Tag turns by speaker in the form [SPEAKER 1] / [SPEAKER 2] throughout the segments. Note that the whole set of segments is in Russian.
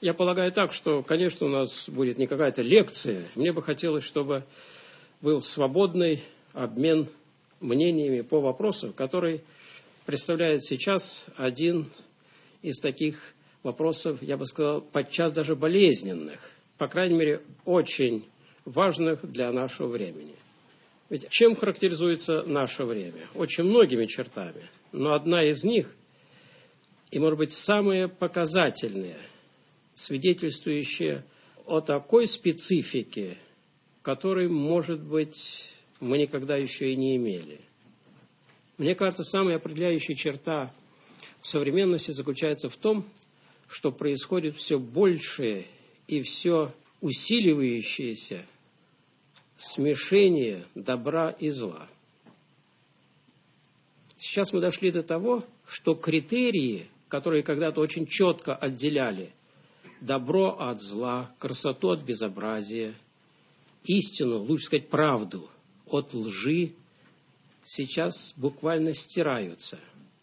[SPEAKER 1] Я полагаю так, что, конечно, у нас будет не какая-то лекция. Мне бы хотелось, чтобы был свободный обмен мнениями по вопросу, который представляет сейчас один из таких вопросов, я бы сказал, подчас даже болезненных, по крайней мере, очень важных для нашего времени. Ведь чем характеризуется наше время? Очень многими чертами, но одна из них, и, может быть, самая показательная, свидетельствующая о такой специфике, которой, может быть, мы никогда еще и не имели. Мне кажется, самая определяющая черта современности заключается в том, что происходит все большее и все усиливающееся смешение добра и зла. Сейчас мы дошли до того, что критерии, которые когда-то очень четко отделяли добро от зла, красоту от безобразия, истину, лучше сказать, правду от лжи, сейчас буквально стираются.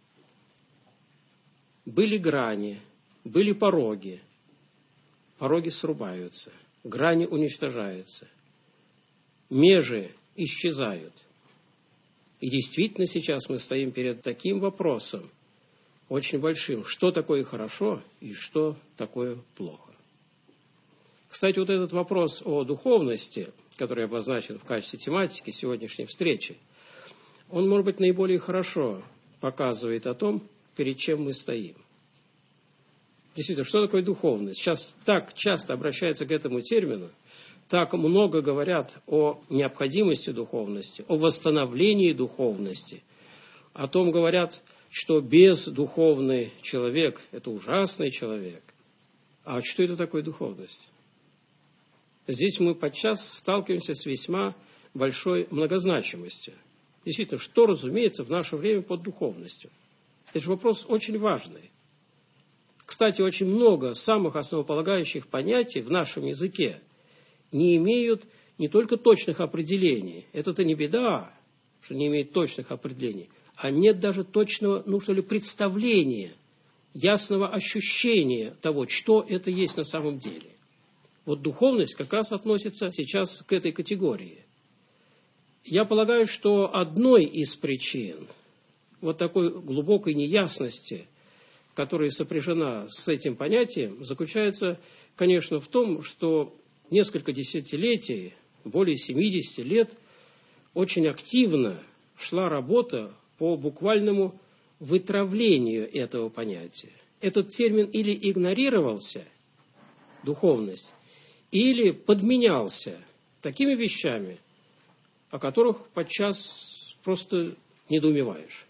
[SPEAKER 1] Были грани, были пороги. Пороги срубаются, грани уничтожаются, межи исчезают. И действительно сейчас мы стоим перед таким вопросом, очень большим, что такое хорошо и что такое плохо. Кстати, вот этот вопрос о духовности, который обозначен в качестве тематики сегодняшней встречи, он, может быть, наиболее хорошо показывает о том, перед чем мы стоим. Действительно, что такое духовность? Сейчас так часто обращаются к этому термину, так много говорят о необходимости духовности, о восстановлении духовности, о том говорят, что бездуховный человек – это ужасный человек. А что это такое духовность? Здесь мы подчас сталкиваемся с весьма большой многозначимостью. Действительно, что разумеется в наше время под духовностью? Это же вопрос очень важный. Кстати, очень много самых основополагающих понятий в нашем языке не имеют не только точных определений. Это-то не беда, что не имеют точных определений, а нет даже точного, представления, ясного ощущения того, что это есть на самом деле. Вот духовность как раз относится сейчас к этой категории. Я полагаю, что одной из причин вот такой глубокой неясности, которая сопряжена с этим понятием, заключается, конечно, в том, что несколько десятилетий, более 70 лет, очень активно шла работа по буквальному вытравлению этого понятия. Этот термин или игнорировался, духовность, или подменялся такими вещами, о которых подчас просто недоумеваешь.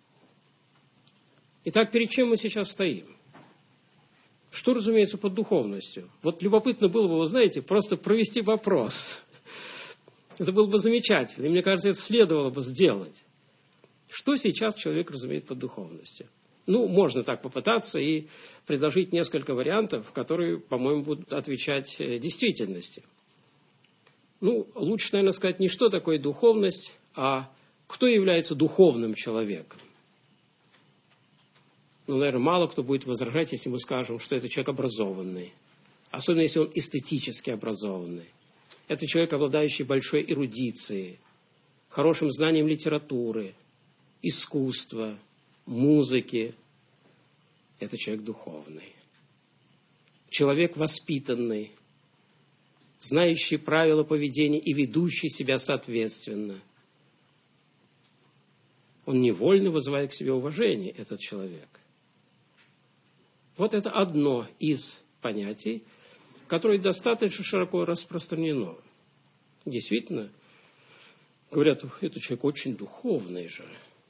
[SPEAKER 1] Итак, перед чем мы сейчас стоим? Что, разумеется, под духовностью? Вот любопытно было бы, вы знаете, просто провести вопрос. Это было бы замечательно, и мне кажется, это следовало бы сделать. Что сейчас человек разумеет под духовностью? Можно так попытаться и предложить несколько вариантов, которые, по-моему, будут отвечать действительности. Лучше, наверное, сказать не что такое духовность, а кто является духовным человеком. Наверное, мало кто будет возражать, если мы скажем, что это человек образованный. Особенно, если он эстетически образованный. Это человек, обладающий большой эрудицией, хорошим знанием литературы, искусства, музыки. Это человек духовный. Человек воспитанный, знающий правила поведения и ведущий себя соответственно. Он невольно вызывает к себе уважение, этот человек. Вот это одно из понятий, которое достаточно широко распространено. Действительно, говорят, этот человек очень духовный же.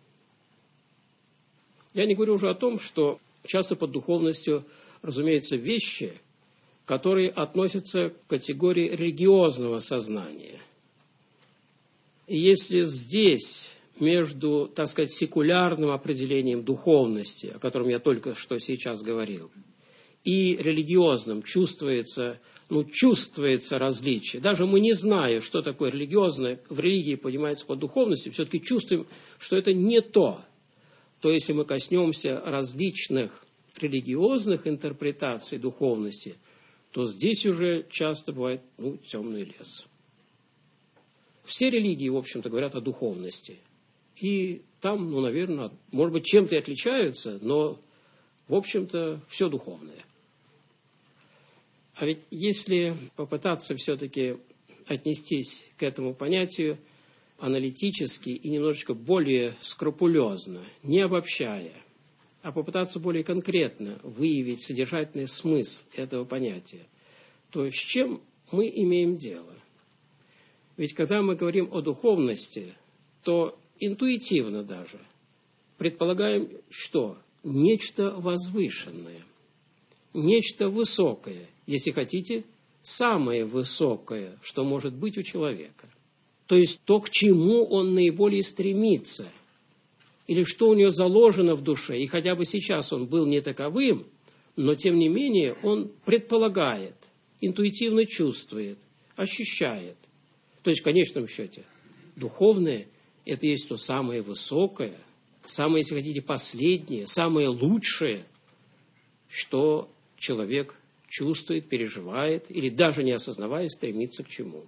[SPEAKER 1] Я не говорю уже о том, что часто под духовностью, разумеется, вещи, которые относятся к категории религиозного сознания. И если здесь между, так сказать, секулярным определением духовности, о котором я только что сейчас говорил, и религиозным чувствуется различие. Даже мы не зная, что такое религиозное, в религии понимается под духовностью, все-таки чувствуем, что это не то. То если мы коснемся различных религиозных интерпретаций духовности, то здесь уже часто бывает темный лес. Все религии, в общем-то, говорят о духовности. И там, наверное, может быть, чем-то и отличаются, но, в общем-то, все духовное. А ведь если попытаться все-таки отнестись к этому понятию аналитически и немножечко более скрупулезно, не обобщая, а попытаться более конкретно выявить содержательный смысл этого понятия, то с чем мы имеем дело? Ведь когда мы говорим о духовности, то интуитивно даже предполагаем, что нечто возвышенное, нечто высокое, если хотите, самое высокое, что может быть у человека. То есть то, к чему он наиболее стремится, или что у него заложено в душе, и хотя бы сейчас он был не таковым, но тем не менее он предполагает, интуитивно чувствует, ощущает. То есть в конечном счете духовное – это есть то самое высокое, самое, если хотите, последнее, самое лучшее, что человек чувствует, переживает или даже не осознавая стремится к чему.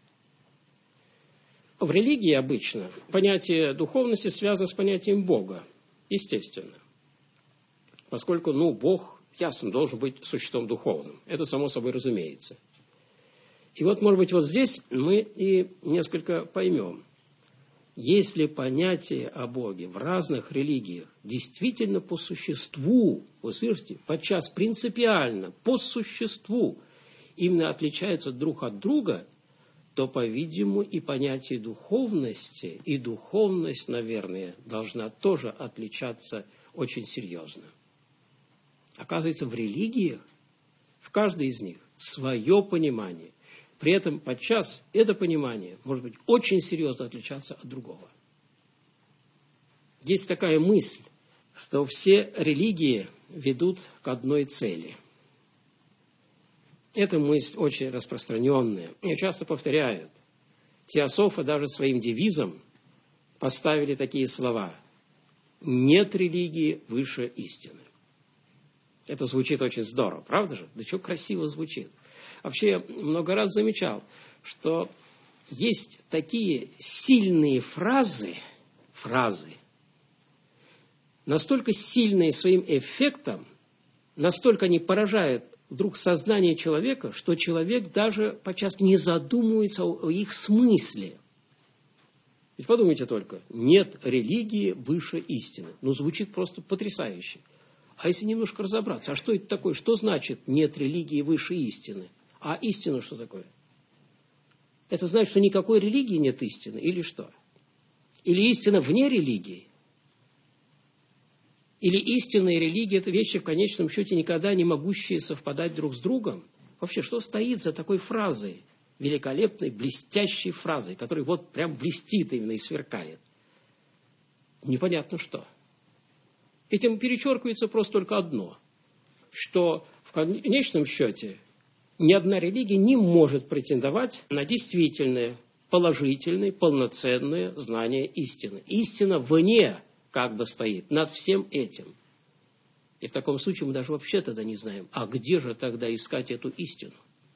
[SPEAKER 1] В религии обычно понятие духовности связано с понятием Бога, естественно. Поскольку, Бог, ясно, должен быть существом духовным. Это само собой разумеется. И вот, может быть, вот здесь мы и несколько поймем. Если понятие о Боге в разных религиях действительно по существу, вы слышите, подчас принципиально, по существу, именно отличаются друг от друга, то, по-видимому, и понятие духовности, и духовность, наверное, должна тоже отличаться очень серьезно. Оказывается, в религиях, в каждой из них, свое понимание. При этом подчас это понимание может быть очень серьезно отличаться от другого. Есть такая мысль, что все религии ведут к одной цели. Эта мысль очень распространенная. Ее часто повторяют. Теософы даже своим девизом поставили такие слова: «Нет религии выше истины». Это звучит очень здорово, правда же? Да что красиво звучит. Вообще, я много раз замечал, что есть такие сильные фразы, настолько сильные своим эффектом, настолько они поражают вдруг сознание человека, что человек даже подчас не задумывается о их смысле. Ведь подумайте только, нет религии выше истины. Звучит просто потрясающе. А если немножко разобраться, а что это такое? Что значит нет религии выше истины? А истина что такое? Это значит, что никакой религии нет истины? Или что? Или истина вне религии? Или истина и религия – это вещи, в конечном счете, никогда не могущие совпадать друг с другом? Вообще, что стоит за такой фразой, великолепной, блестящей фразой, которая вот прям блестит именно и сверкает? Непонятно что. Этим перечеркивается просто только одно, что в конечном счете ни одна религия не может претендовать на действительное, положительное, полноценное знание истины. Истина вне как бы стоит над всем этим. И в таком случае мы даже вообще тогда не знаем, а где же тогда искать эту истину?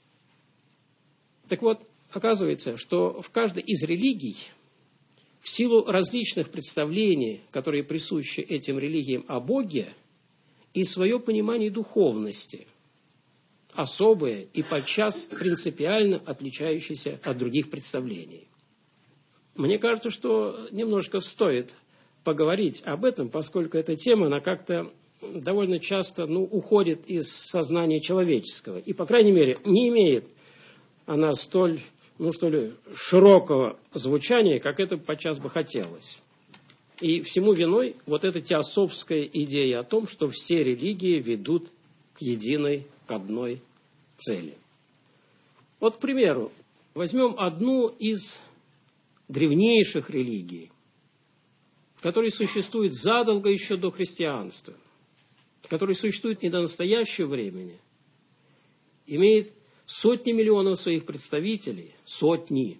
[SPEAKER 1] Так вот, оказывается, что в каждой из религий, в силу различных представлений, которые присущи этим религиям о Боге, и свое понимание духовности, особое и подчас принципиально отличающееся от других представлений. Мне кажется, что немножко стоит поговорить об этом, поскольку эта тема, она как-то довольно часто уходит из сознания человеческого. И, по крайней мере, не имеет она столь, широкого звучания, как это подчас бы хотелось. И всему виной вот эта теософская идея о том, что все религии ведут к единой, к одной цели. Вот, к примеру, возьмем одну из древнейших религий, который существует задолго еще до христианства, который существует не до настоящего времени, имеет сотни миллионов своих представителей, сотни,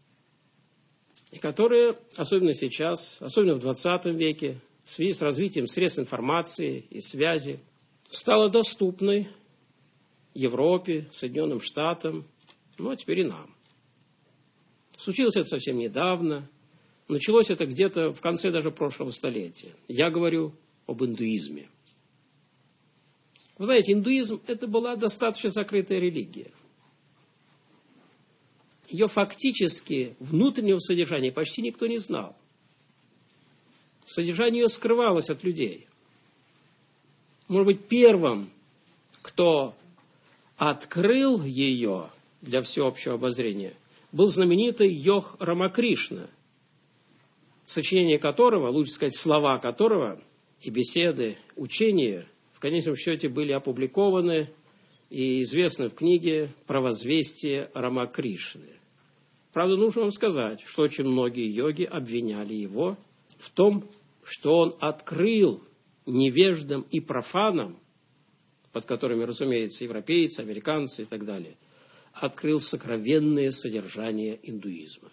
[SPEAKER 1] и которые, особенно сейчас, особенно в 20 веке, в связи с развитием средств информации и связи, стала доступной Европе, Соединенным Штатам, ну а теперь и нам. Случилось это совсем недавно. Началось это где-то в конце даже прошлого столетия. Я говорю об индуизме. Вы знаете, индуизм – это была достаточно закрытая религия. Ее фактически внутреннего содержания почти никто не знал. Содержание ее скрывалось от людей. Может быть, первым, кто открыл ее для всеобщего обозрения, был знаменитый Йог Рамакришна, сочинение которого, лучше сказать, слова которого и беседы, учения в конечном счете были опубликованы и известны в книге «Провозвестие Рамакришны». Правда, нужно вам сказать, что очень многие йоги обвиняли его в том, что он открыл невеждам и профанам, под которыми, разумеется, европейцы, американцы и так далее, открыл сокровенное содержание индуизма.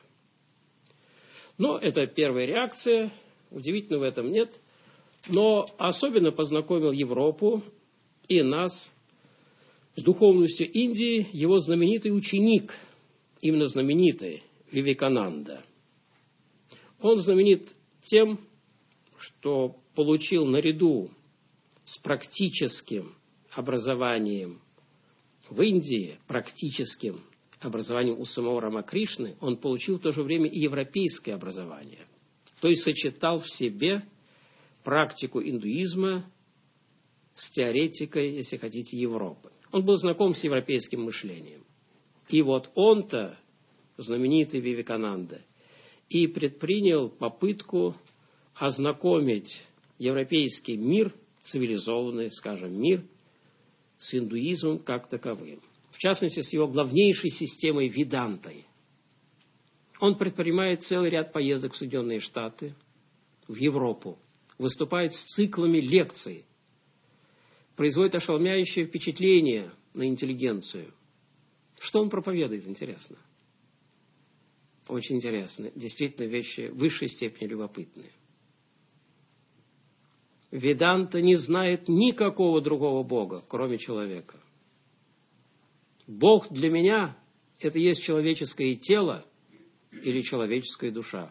[SPEAKER 1] Но это первая реакция, удивительного в этом нет, но особенно познакомил Европу и нас с духовностью Индии его знаменитый ученик, именно знаменитый Вивекананда. Он знаменит тем, что получил наряду с практическим образованием в Индии, практическим образованием у самого Рамакришны, он получил в то же время и европейское образование. То есть сочетал в себе практику индуизма с теоретикой, если хотите, Европы. Он был знаком с европейским мышлением. И вот он-то, знаменитый Вивекананда, и предпринял попытку ознакомить европейский мир, цивилизованный, скажем, мир, с индуизмом как таковым. В частности, с его главнейшей системой Ведантой. Он предпринимает целый ряд поездок в Соединенные Штаты, в Европу, выступает с циклами лекций, производит ошеломляющее впечатление на интеллигенцию. Что он проповедует, интересно? Очень интересно. Действительно, вещи в высшей степени любопытные. Веданта не знает никакого другого Бога, кроме человека. Бог для меня – это есть человеческое тело или человеческая душа.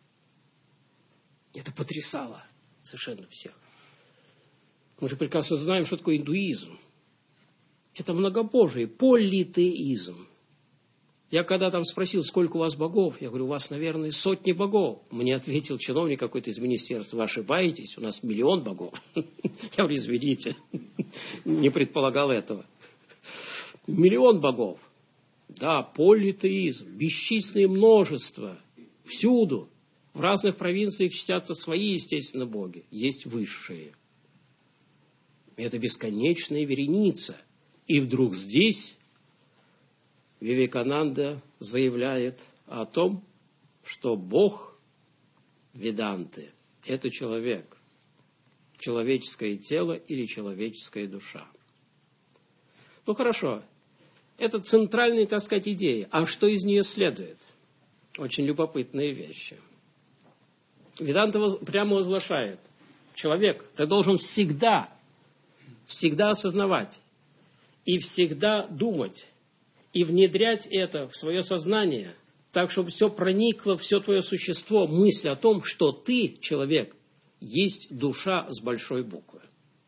[SPEAKER 1] Это потрясало совершенно всех. Мы же прекрасно знаем, что такое индуизм. Это многобожие, политеизм. Я когда там спросил, сколько у вас богов, я говорю, у вас, наверное, сотни богов. Мне ответил чиновник какой-то из министерства, вы ошибаетесь, у нас 1 000 000 богов. Я говорю, извините, не предполагал этого. 1 000 000 богов. Да, политеизм, бесчисленное множество, всюду. В разных провинциях чтятся свои, естественно, боги, есть высшие. Это бесконечная вереница. И вдруг здесь Вивекананда заявляет о том, что Бог Веданты – это человек, человеческое тело или человеческая душа. Ну хорошо, это центральная, так сказать, идея. А что из нее следует? Очень любопытные вещи. Веданта прямо возглашает: человек, ты должен всегда осознавать и всегда думать, и внедрять это в свое сознание, так, чтобы все проникло, все твое существо, мысль о том, что ты, человек, есть душа с большой буквы.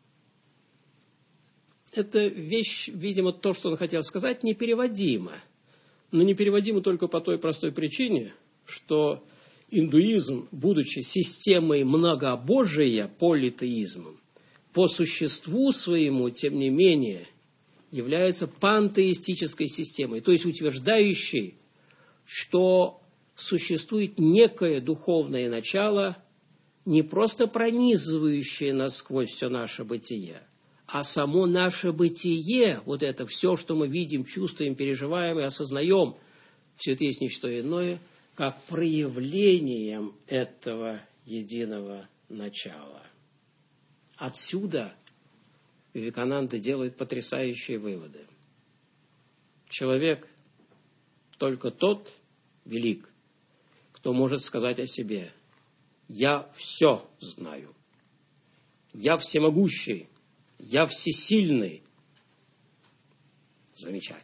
[SPEAKER 1] Эта вещь, видимо, то, что он хотел сказать, непереводима. Но непереводима только по той простой причине, что индуизм, будучи системой многобожия, политеизмом, по существу своему, тем не менее, является пантеистической системой, то есть утверждающей, что существует некое духовное начало, не просто пронизывающее насквозь все наше бытие, а само наше бытие, вот это все, что мы видим, чувствуем, переживаем и осознаем, все это есть не что иное, как проявлением этого единого начала. Отсюда Вивекананда делает потрясающие выводы. Человек только тот велик, кто может сказать о себе: «Я все знаю, я всемогущий, Я всесильный. Замечательно.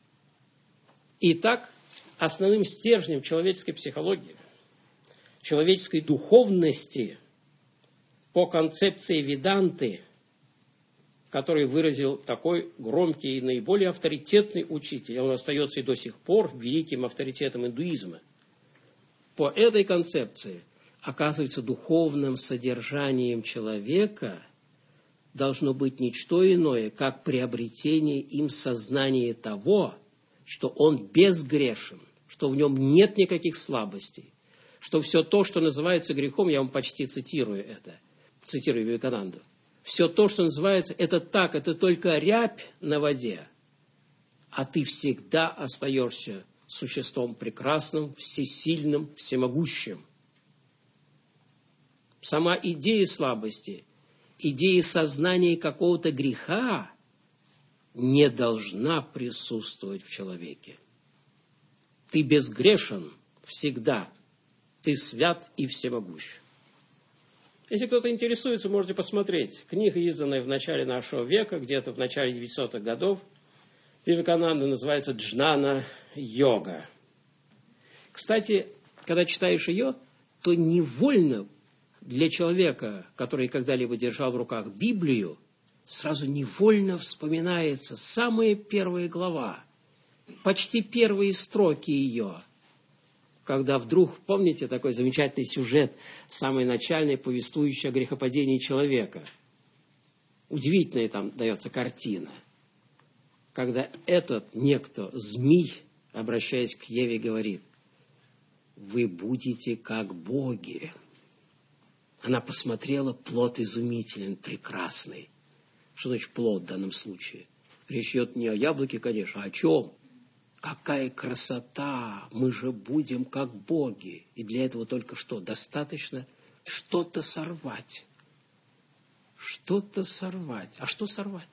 [SPEAKER 1] Итак, основным стержнем человеческой психологии, человеческой духовности по концепции Веданты, который выразил такой громкий и наиболее авторитетный учитель, он остается и до сих пор великим авторитетом индуизма, по этой концепции, оказывается, духовным содержанием человека должно быть ничто иное, как приобретение им сознания того, что он безгрешен, что в нем нет никаких слабостей, что все то, что называется грехом, я вам почти цитирую это, цитирую Вивекананду, все то, что называется, это так, это только рябь на воде, а ты всегда остаешься существом прекрасным, всесильным, всемогущим. Сама идея слабости, идея сознания какого-то греха не должна присутствовать в человеке. Ты безгрешен всегда, ты свят и всемогущ. Если кто-то интересуется, можете посмотреть. Книга, изданная в начале нашего века, где-то в начале 900-х годов, Вивекананда, называется «Джнана-йога». Кстати, когда читаешь ее, то невольно для человека, который когда-либо держал в руках Библию, сразу невольно вспоминается самая первая глава, почти первые строки ее, когда вдруг, помните такой замечательный сюжет, самый начальный, повествующий о грехопадении человека. Удивительная там дается картина, когда этот некто, змей, обращаясь к Еве, говорит: «Вы будете как боги». Она посмотрела, плод изумителен, прекрасный. Что значит плод в данном случае? Речь идет не о яблоке, конечно, а о чем? Какая красота! Мы же будем как боги. И для этого только что? Достаточно что-то сорвать. Что-то сорвать. А что сорвать?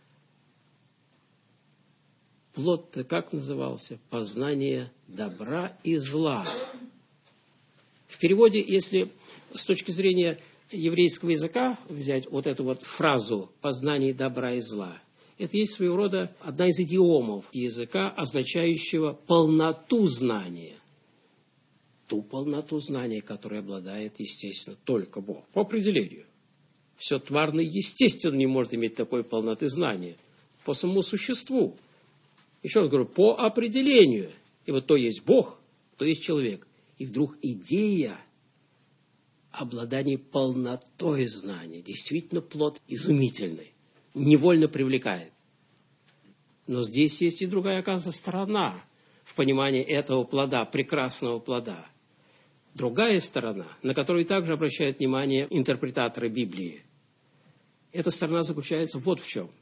[SPEAKER 1] Плод-то как назывался? Познание добра и зла. В переводе, если с точки зрения еврейского языка взять вот эту вот фразу «познание добра и зла», это есть своего рода одна из идиомов языка, означающего полноту знания. Ту полноту знания, которой обладает, естественно, только Бог. По определению. Все тварное, естественно, не может иметь такой полноты знания. По самому существу. Еще раз говорю, по определению. И вот то есть Бог, то есть человек. И вдруг идея обладания полнотой знания, действительно плод изумительный, невольно привлекает. Но здесь есть и другая, оказывается, сторона в понимании этого плода, прекрасного плода. Другая сторона, на которую также обращают внимание интерпретаторы Библии. Эта сторона заключается вот в чем.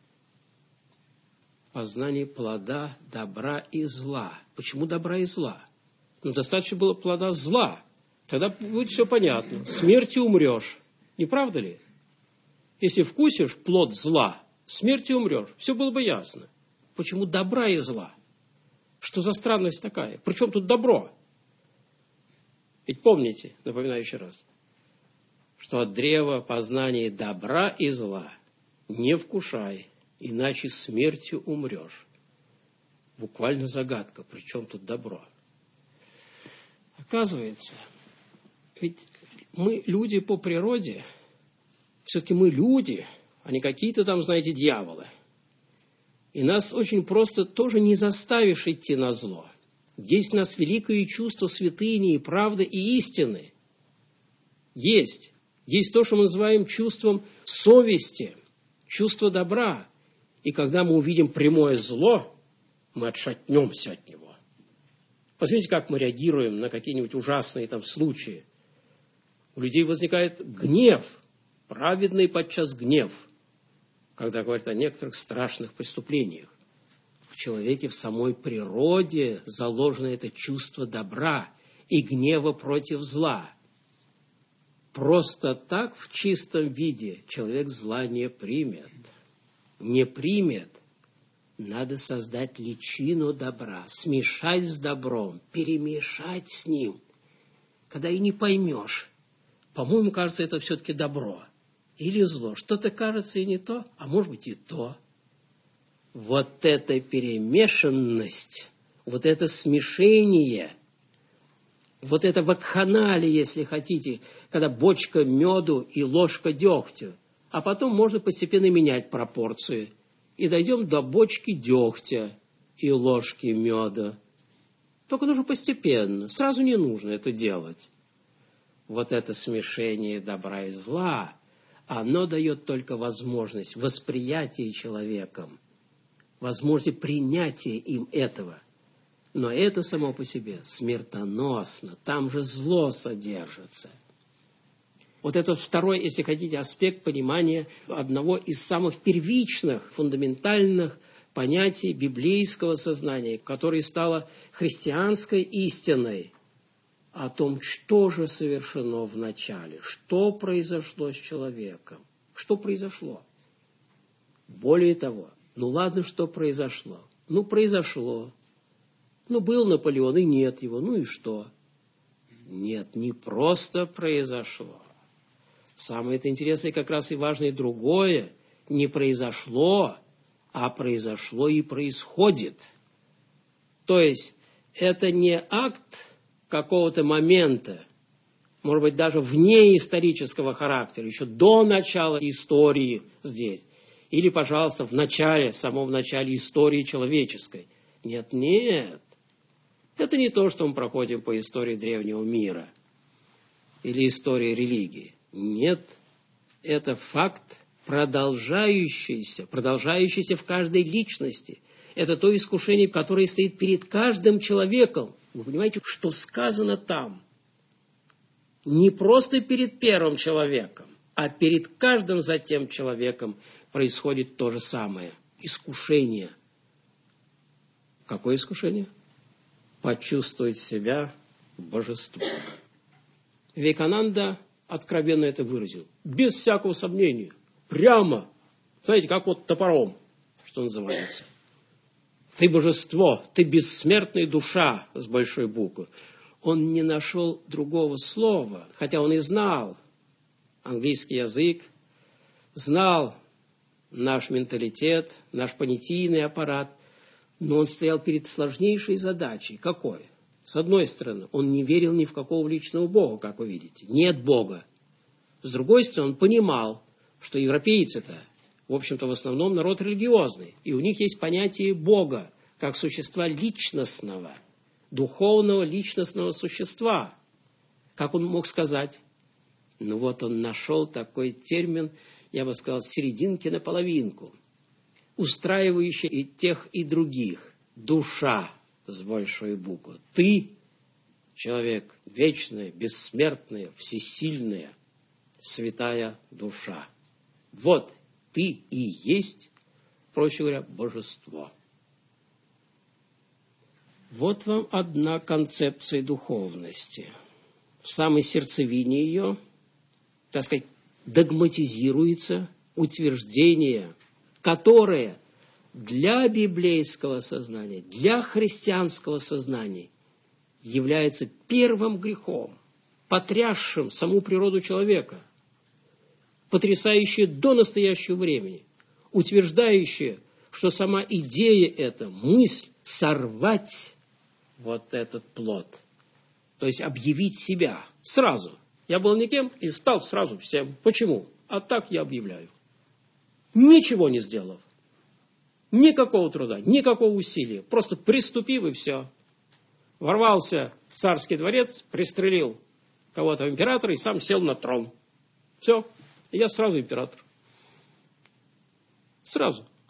[SPEAKER 1] Познание плода добра и зла. Почему добра и зла? Достаточно было плода зла. Тогда будет все понятно. Смертью умрешь. Не правда ли? Если вкусишь плод зла, смертью умрешь. Все было бы ясно. Почему добра и зла? Что за странность такая? Причем тут добро? Ведь помните, напоминаю еще раз, что от древа познания добра и зла не вкушай, иначе смертью умрешь. Буквально загадка. Причем тут добро? Оказывается, ведь мы люди по природе, все-таки мы люди, а не какие-то там, знаете, дьяволы. И нас очень просто тоже не заставишь идти на зло. Есть у нас великое чувство святыни и правды и истины. Есть. Есть то, что мы называем чувством совести, чувство добра. И когда мы увидим прямое зло, мы отшатнемся от него. Посмотрите, как мы реагируем на какие-нибудь ужасные там случаи. У людей возникает гнев, праведный подчас гнев, когда говорят о некоторых страшных преступлениях. В человеке, в самой природе заложено это чувство добра и гнева против зла. Просто так в чистом виде человек зла не примет. Не примет. Надо создать личину добра, смешать с добром, перемешать с ним. Когда и не поймешь. По-моему, кажется, это все-таки добро. или зло. Что-то кажется и не то, а может быть и то. Вот эта перемешанность, вот это смешение, вот это вакханалия, если хотите, когда бочка меду и ложка дегтя, а потом можно постепенно менять пропорции. И дойдем до бочки дегтя и ложки меда. Только нужно постепенно, сразу не нужно это делать. Вот это смешение добра и зла, оно дает только возможность восприятия человеком, возможность принятия им этого. Но это само по себе смертоносно, там же зло содержится. Вот это второй, если хотите, аспект понимания одного из самых первичных, фундаментальных понятий библейского сознания, которое стало христианской истиной о том, что же совершено в начале, что произошло с человеком, что произошло. Более того, ну ладно, что произошло. Ну, произошло. Ну, был Наполеон, и нет его. Ну и что? Нет, не просто произошло. Самое-то интересное как раз и важное другое. Не произошло, а произошло и происходит. То есть, это не акт какого-то момента, может быть, даже вне исторического характера, еще до начала истории здесь. Или, пожалуйста, в начале, самом начале истории человеческой. Нет, нет. Это не то, что мы проходим по истории древнего мира или истории религии. Нет, это факт, продолжающийся в каждой личности. Это то искушение, которое стоит перед каждым человеком. Вы понимаете, что сказано там? Не просто перед первым человеком, а перед каждым затем человеком происходит то же самое. Искушение. Какое искушение? Почувствовать себя божеством. Вивекананда откровенно это выразил. Без всякого сомнения. Прямо. Знаете, как вот топором, что называется. Ты божество, ты бессмертная душа с большой буквы. Он не нашел другого слова, хотя он и знал английский язык, знал наш менталитет, наш понятийный аппарат, но он стоял перед сложнейшей задачей. Какой? С одной стороны, он не верил ни в какого личного Бога, как вы видите. Нет Бога. С другой стороны, он понимал, что европейцы-то, в общем-то, в основном народ религиозный, и у них есть понятие Бога, как существа личностного, духовного личностного существа. Как он мог сказать? Ну вот он нашел такой термин, я бы сказал, серединки на половинку, устраивающий и тех, и других. Душа с большой буквы. Ты, человек, вечная, бессмертная, всесильная, святая душа. Вот ты и есть, проще говоря, божество. Вот вам одна концепция духовности. В самой сердцевине ее, так сказать, догматизируется утверждение, которое для библейского сознания, для христианского сознания является первым грехом, потрясшим саму природу человека, потрясающее до настоящего времени, утверждающее, что сама идея эта, мысль, сорвать вот этот плод, то есть объявить себя сразу. Я был никем и стал сразу всем. Почему? А так я объявляю. Ничего не сделав. Никакого труда, никакого усилия. Просто приступив и все. Ворвался в царский дворец, пристрелил кого-то императора и сам сел на трон. Все. И я сразу император. Сразу.